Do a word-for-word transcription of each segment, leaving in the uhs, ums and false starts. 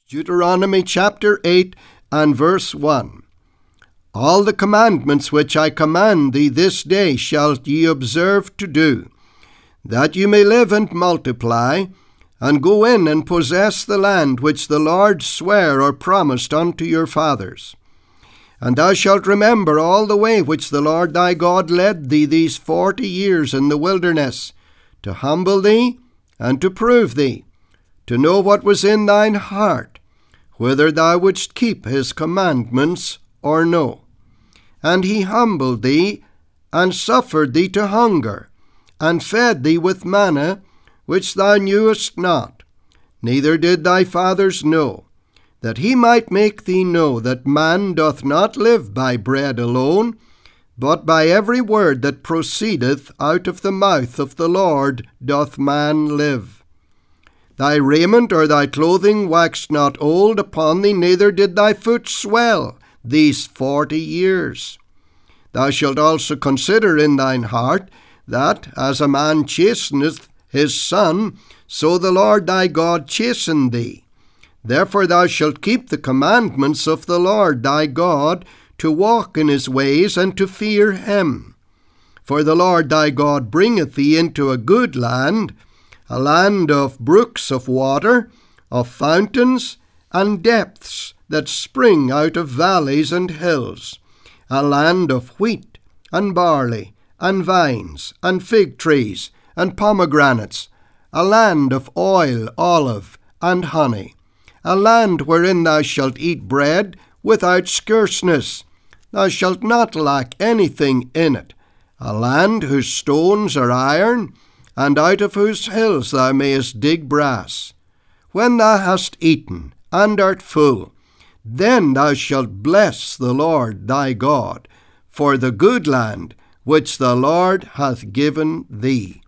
Deuteronomy chapter eight and verse one. All the commandments which I command thee this day shall ye observe to do, that you may live and multiply, and go in and possess the land which the Lord sware or promised unto your fathers. And thou shalt remember all the way which the Lord thy God led thee these forty years in the wilderness, to humble thee and to prove thee, to know what was in thine heart, whether thou wouldst keep his commandments or no. And he humbled thee, and suffered thee to hunger, and fed thee with manna, which thou knewest not, neither did thy fathers know, that he might make thee know that man doth not live by bread alone, but by every word that proceedeth out of the mouth of the Lord doth man live. Thy raiment or thy clothing waxed not old upon thee, neither did thy foot swell these forty years. Thou shalt also consider in thine heart that, as a man chasteneth his son, so the Lord thy God chasten thee. Therefore thou shalt keep the commandments of the Lord thy God, to walk in his ways and to fear him. For the Lord thy God bringeth thee into a good land, a land of brooks of water, of fountains, and depths that spring out of valleys and hills, a land of wheat, and barley, and vines, and fig trees, and pomegranates, a land of oil, olive, and honey, a land wherein thou shalt eat bread without scarceness, thou shalt not lack anything in it, a land whose stones are iron, and out of whose hills thou mayest dig brass. When thou hast eaten, and art full, then thou shalt bless the Lord thy God for the good land which the Lord hath given thee.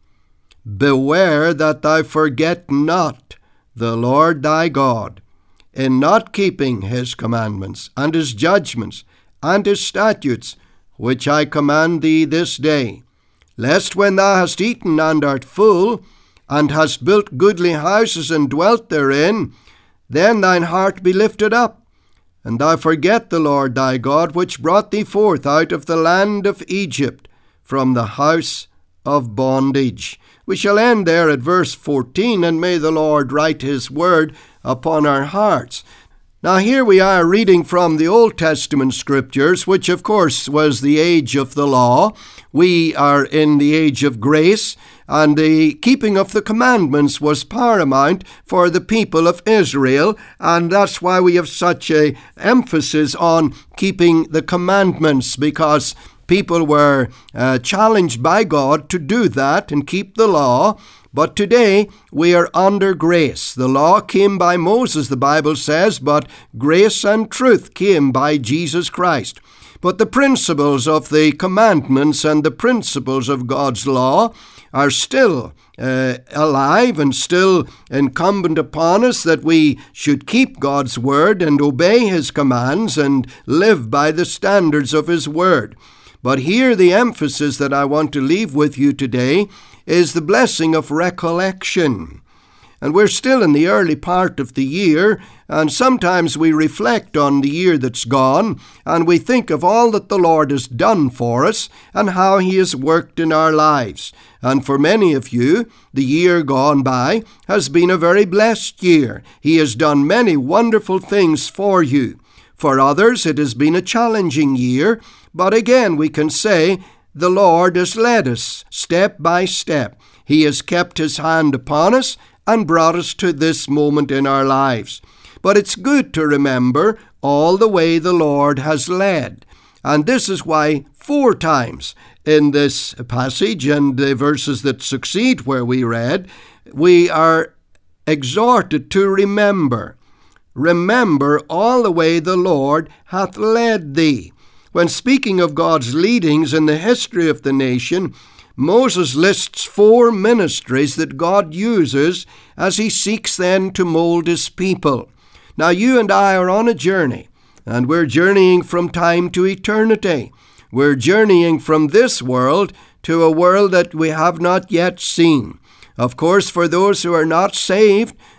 Beware that thou forget not the Lord thy God, in not keeping his commandments, and his judgments, and his statutes, which I command thee this day, lest when thou hast eaten and art full, and hast built goodly houses and dwelt therein, then thine heart be lifted up, and thou forget the Lord thy God, which brought thee forth out of the land of Egypt, from the house of bondage. We shall end there at verse fourteen, and may the Lord write his word upon our hearts. Now here we are reading from the Old Testament scriptures, which of course was the age of the law. We are in the age of grace, and the keeping of the commandments was paramount for the people of Israel, and that's why we have such a emphasis on keeping the commandments, because people were uh, challenged by God to do that and keep the law. But today we are under grace. The law came by Moses, the Bible says, but grace and truth came by Jesus Christ. But the principles of the commandments and the principles of God's law are still uh, alive and still incumbent upon us, that we should keep God's word and obey his commands and live by the standards of his word. But here the emphasis that I want to leave with you today is the blessing of recollection. And we're still in the early part of the year, and sometimes we reflect on the year that's gone, and we think of all that the Lord has done for us and how he has worked in our lives. And for many of you, the year gone by has been a very blessed year. He has done many wonderful things for you. For others, it has been a challenging year, but again we can say the Lord has led us step by step. He has kept his hand upon us and brought us to this moment in our lives. But it's good to remember all the way the Lord has led. And this is why four times in this passage and the verses that succeed where we read, we are exhorted to remember. Remember all the way the Lord hath led thee. When speaking of God's leadings in the history of the nation, Moses lists four ministries that God uses as he seeks then to mold his people. Now you and I are on a journey, and we're journeying from time to eternity. We're journeying from this world to a world that we have not yet seen. Of course, for those who are not saved,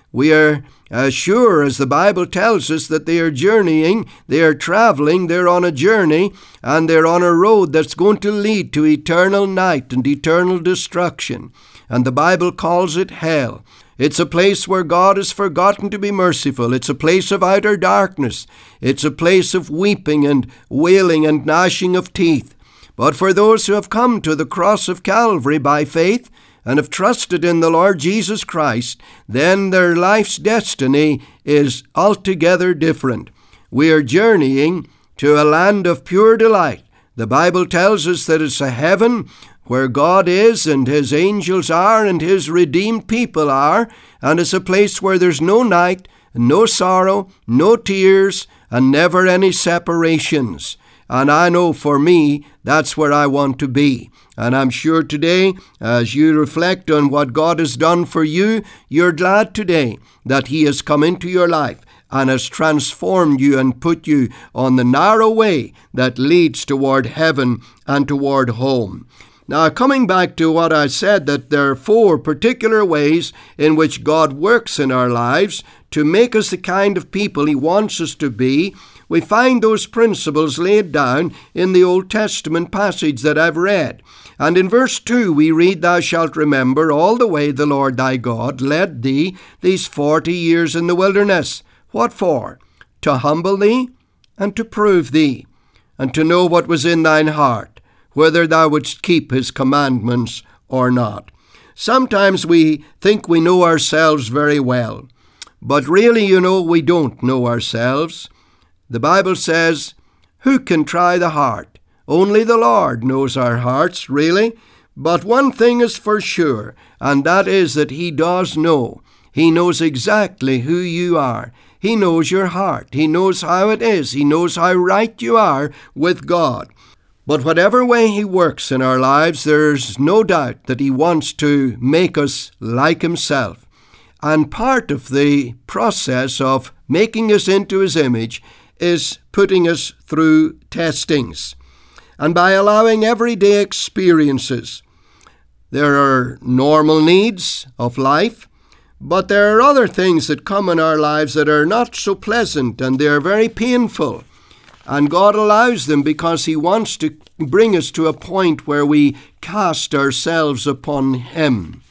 We are uh, sure, as the Bible tells us, that they are journeying, they are traveling, they're on a journey, and they're on a road that's going to lead to eternal night and eternal destruction. And the Bible calls it hell. It's a place where God has forgotten to be merciful. It's a place of outer darkness. It's a place of weeping and wailing and gnashing of teeth. But for those who have come to the cross of Calvary by faith, and have trusted in the Lord Jesus Christ, then their life's destiny is altogether different. We are journeying to a land of pure delight. The Bible tells us that it's a heaven where God is and His angels are and His redeemed people are, and it's a place where there's no night, no sorrow, no tears, and never any separations. And I know for me, that's where I want to be. And I'm sure today, as you reflect on what God has done for you, you're glad today that He has come into your life and has transformed you and put you on the narrow way that leads toward heaven and toward home. Now, coming back to what I said, that there are four particular ways in which God works in our lives to make us the kind of people He wants us to be, we find those principles laid down in the Old Testament passage that I've read. And in verse two we read, "Thou shalt remember all the way the Lord thy God led thee these forty years in the wilderness." What for? To humble thee, and to prove thee, and to know what was in thine heart, whether thou wouldst keep His commandments or not. Sometimes we think we know ourselves very well, but really, you know, we don't know ourselves. The Bible says, "Who can try the heart?" Only the Lord knows our hearts, really. But one thing is for sure, and that is that He does know. He knows exactly who you are. He knows your heart. He knows how it is. He knows how right you are with God. But whatever way He works in our lives, there's no doubt that He wants to make us like Himself. And part of the process of making us into His image is putting us through testings. And by allowing everyday experiences. There are normal needs of life, but there are other things that come in our lives that are not so pleasant, and they are very painful. And God allows them because He wants to bring us to a point where we cast ourselves upon Him.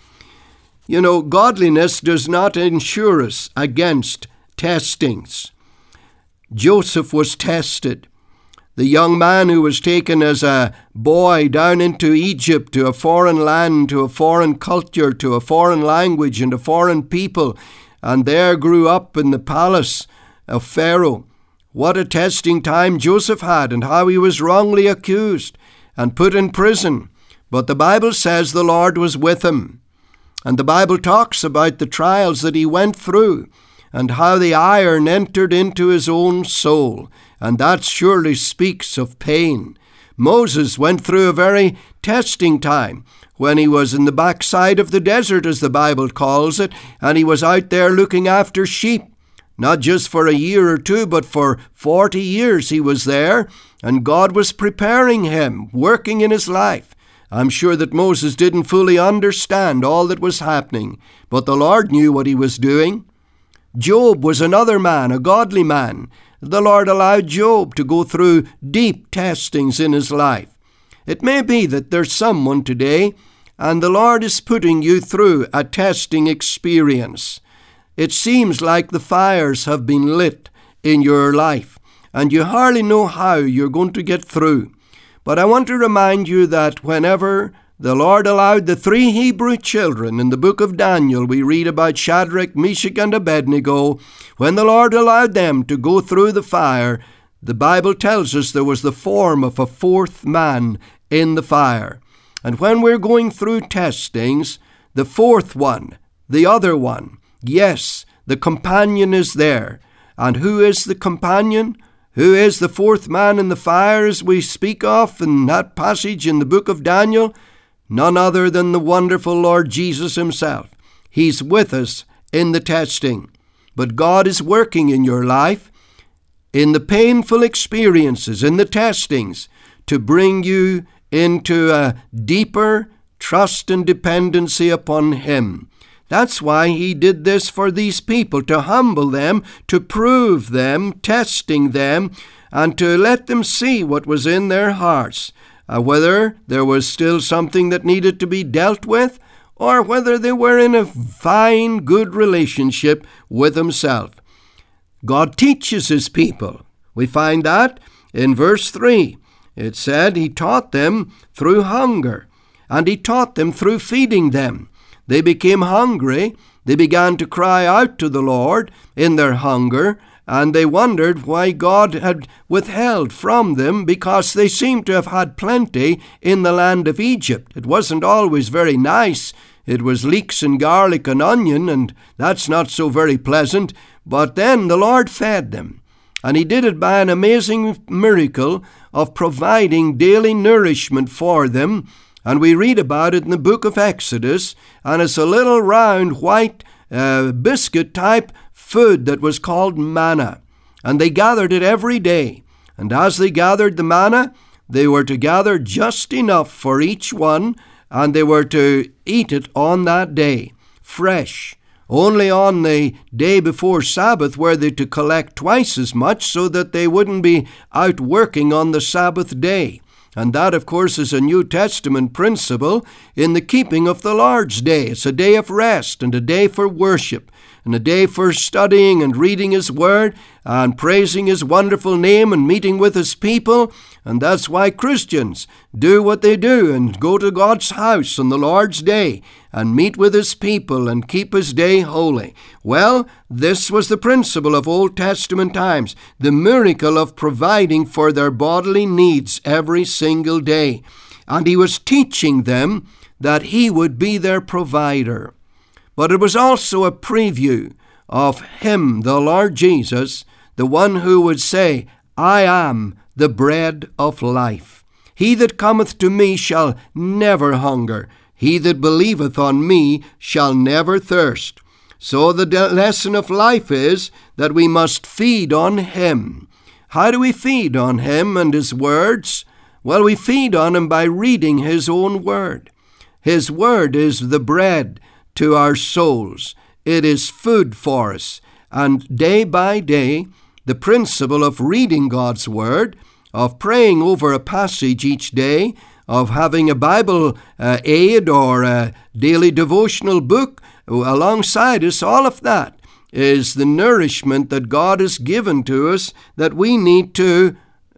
You know, godliness does not insure us against testings. Joseph was tested. The young man who was taken as a boy down into Egypt, to a foreign land, to a foreign culture, to a foreign language and a foreign people, and there grew up in the palace of Pharaoh. What a testing time Joseph had, and how he was wrongly accused and put in prison. But the Bible says the Lord was with him. And the Bible talks about the trials that he went through, and how the iron entered into his own soul. And that surely speaks of pain. Moses went through a very testing time when he was in the backside of the desert, as the Bible calls it, and he was out there looking after sheep. Not just for a year or two, but for forty years he was there, and God was preparing him, working in his life. I'm sure that Moses didn't fully understand all that was happening, but the Lord knew what He was doing. Job was another man, a godly man. The Lord allowed Job to go through deep testings in his life. It may be that there's someone today, and the Lord is putting you through a testing experience. It seems like the fires have been lit in your life, and you hardly know how you're going to get through. But I want to remind you that whenever the Lord allowed the three Hebrew children in the book of Daniel, we read about Shadrach, Meshach, and Abednego. When the Lord allowed them to go through the fire, the Bible tells us there was the form of a fourth man in the fire. And when we're going through testings, the fourth one, the other one, yes, the companion is there. And who is the companion? Who is the fourth man in the fire, as we speak of in that passage in the book of Daniel? None other than the wonderful Lord Jesus Himself. He's with us in the testing. But God is working in your life, in the painful experiences, in the testings, to bring you into a deeper trust and dependency upon Him. That's why he did this for these people, to humble them, to prove them, testing them, and to let them see what was in their hearts, uh, whether there was still something that needed to be dealt with, or whether they were in a fine, good relationship with himself. God teaches his people. We find that in verse three. It said he taught them through hunger, and he taught them through feeding them. They became hungry. They began to cry out to the Lord in their hunger, and they wondered why God had withheld from them, because they seemed to have had plenty in the land of Egypt. It wasn't always very nice. It was leeks and garlic and onion, and that's not so very pleasant. But then the Lord fed them, and he did it by an amazing miracle of providing daily nourishment for them. And we read about it in the book of Exodus, and it's a little round white uh, biscuit type food that was called manna. And they gathered it every day. And as they gathered the manna, they were to gather just enough for each one, and they were to eat it on that day, fresh. Only on the day before Sabbath were they to collect twice as much, so that they wouldn't be out working on the Sabbath day. And that, of course, is a New Testament principle in the keeping of the Lord's Day. It's a day of rest and a day for worship and a day for studying and reading His Word and praising His wonderful name and meeting with His people. And that's why Christians do what they do and go to God's house on the Lord's Day and meet with His people and keep His day holy. Well, this was the principle of Old Testament times, the miracle of providing for their bodily needs every single day. And He was teaching them that He would be their provider. But it was also a preview of Him, the Lord Jesus, the one who would say, I am the bread of life. He that cometh to me shall never hunger. He that believeth on me shall never thirst. So the de- lesson of life is that we must feed on Him. How do we feed on Him and His words? Well, we feed on Him by reading His own Word. His Word is the bread to our souls. It is food for us. And day by day, the principle of reading God's Word, of praying over a passage each day, of having a Bible uh, aid or a daily devotional book alongside us, all of that is the nourishment that God has given to us that we need to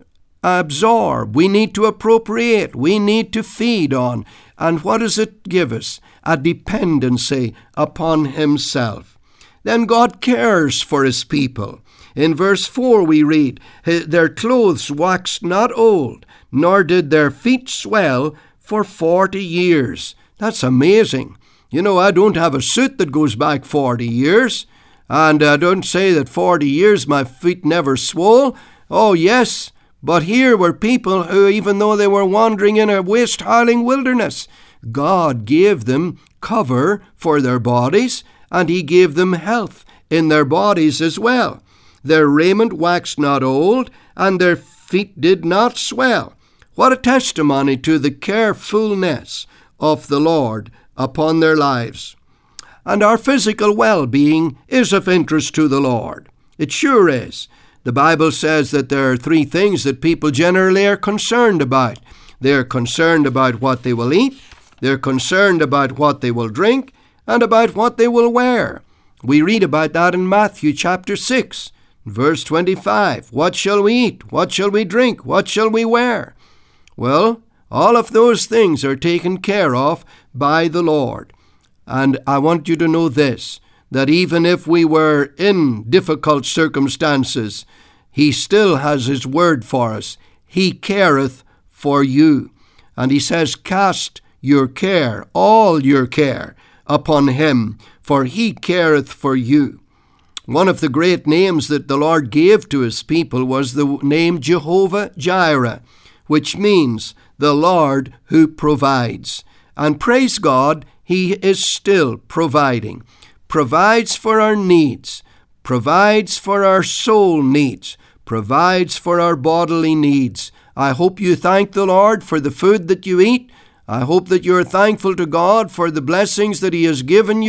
absorb, we need to appropriate, we need to feed on. And what does it give us? A dependency upon Himself. Then God cares for His people. In verse four we read, their clothes waxed not old, nor did their feet swell for forty years. That's amazing. You know, I don't have a suit that goes back forty years, and I don't say that forty years my feet never swole. Oh, yes, but here were people who, even though they were wandering in a waste-howling wilderness, God gave them cover for their bodies, and He gave them health in their bodies as well. Their raiment waxed not old, and their feet did not swell. What a testimony to the carefulness of the Lord upon their lives. And our physical well-being is of interest to the Lord. It sure is. The Bible says that there are three things that people generally are concerned about. They're concerned about what they will eat, they're concerned about what they will drink, and about what they will wear. We read about that in Matthew chapter six, verse twenty-five. What shall we eat? What shall we drink? What shall we wear? Well, all of those things are taken care of by the Lord. And I want you to know this, that even if we were in difficult circumstances, He still has His word for us. He careth for you. And He says, cast your care, all your care, upon Him, for He careth for you. One of the great names that the Lord gave to His people was the name Jehovah Jireh, which means the Lord who provides. And praise God, He is still providing. Provides for our needs, provides for our soul needs, provides for our bodily needs. I hope you thank the Lord for the food that you eat. I hope that you're thankful to God for the blessings that He has given you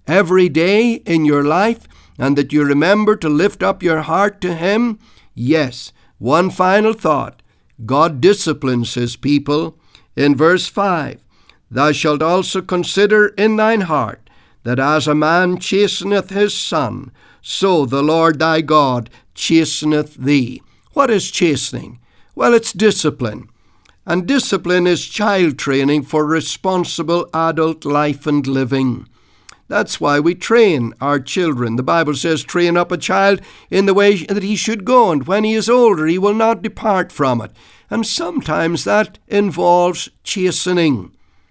every day in your life, and that you remember to lift up your heart to Him? Yes. One final thought. God disciplines His people. In verse five, thou shalt also consider in thine heart, that as a man chasteneth his son, so the Lord thy God chasteneth thee. What is chastening? Well, it's discipline. And discipline is child training for responsible adult life and living. That's why we train our children. The Bible says, train up a child in the way that he should go, and when he is older he will not depart from it. And sometimes that involves chastening.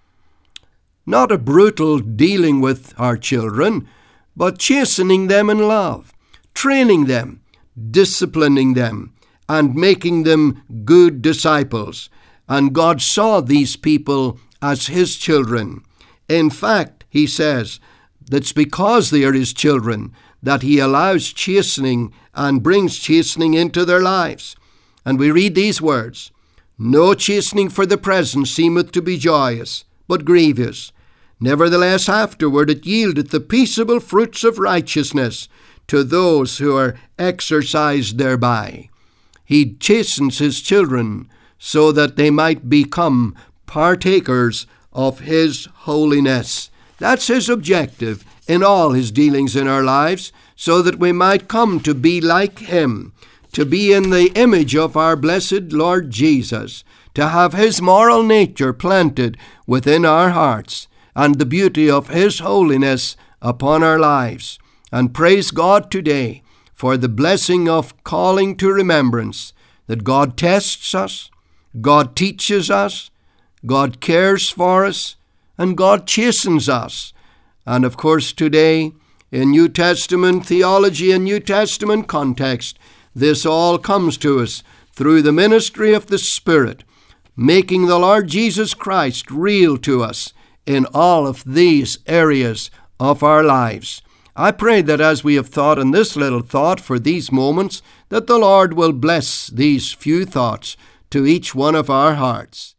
Not a brutal dealing with our children, but chastening them in love, training them, disciplining them, and making them good disciples. And God saw these people as His children. In fact, He says, that's because they are His children that He allows chastening and brings chastening into their lives. And we read these words, no chastening for the present seemeth to be joyous, but grievous. Nevertheless afterward it yieldeth the peaceable fruits of righteousness to those who are exercised thereby. He chastens His children so that they might become partakers of His holiness. That's His objective in all His dealings in our lives, so that we might come to be like Him, to be in the image of our blessed Lord Jesus, to have His moral nature planted within our hearts, and the beauty of His holiness upon our lives. And praise God today for the blessing of calling to remembrance that God tests us, God teaches us, God cares for us, and God chastens us. And of course today, in New Testament theology and New Testament context, this all comes to us through the ministry of the Spirit, making the Lord Jesus Christ real to us in all of these areas of our lives. I pray that as we have thought in this little thought for these moments, that the Lord will bless these few thoughts to each one of our hearts.